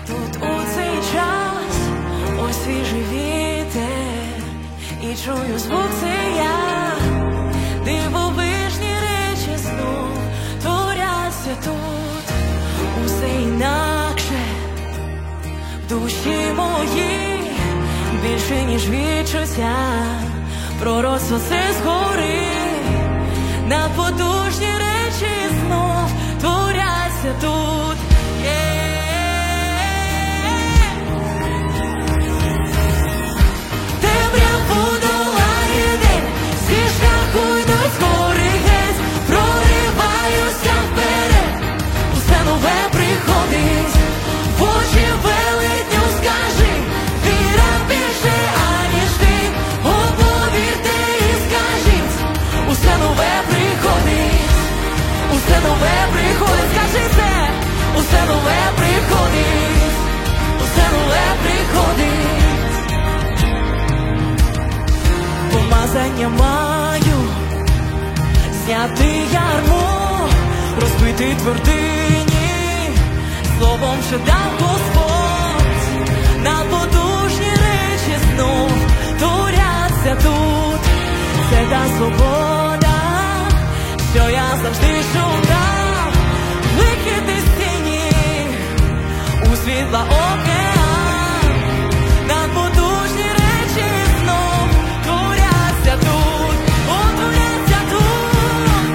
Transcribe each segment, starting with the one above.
Тут у цей час ось свіжий вітер, і чую звук цей я, дивовижні речі знов творяться тут. Усе інакше в душі моїй, більше ніж відчуття, пророцтво це згори. Надпотужні речі знов творяться тут. Темряву долає день, зі шляху йдуть згори геть, прориваюся вперед, усе нове приходить. В очі велетню скажи, віра більше, аніж ти. О, повірте і скажіть, усе нове приходить, усе нове приходить, скажи це, усе нове приходить, усе нове приходить. Помазання маю, зняти ярмо, розбити твердині, словом, що дав Господь. Надпотужні речі знов творяться тут. Це та свобода, що я завжди шукав. Вихід із тіні у світла океан. Надпотужні речі знов творяться тут. О, творяться тут.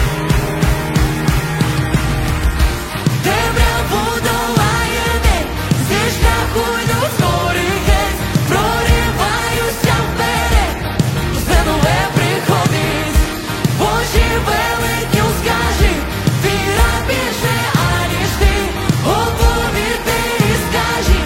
Темряву долає день, зі шляху йдуть згори геть, прориваюся вперед, усе нове приходить. В очі велетню скажи, віра більше, аніж ти. О, повірте і скажіть,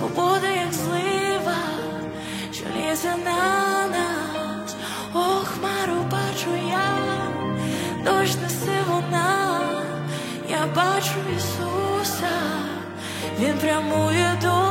свобода, як злива, що лізе на нас. О, хмару бачу я, дощ несе вона, я бачу Ісуса, Він прямує до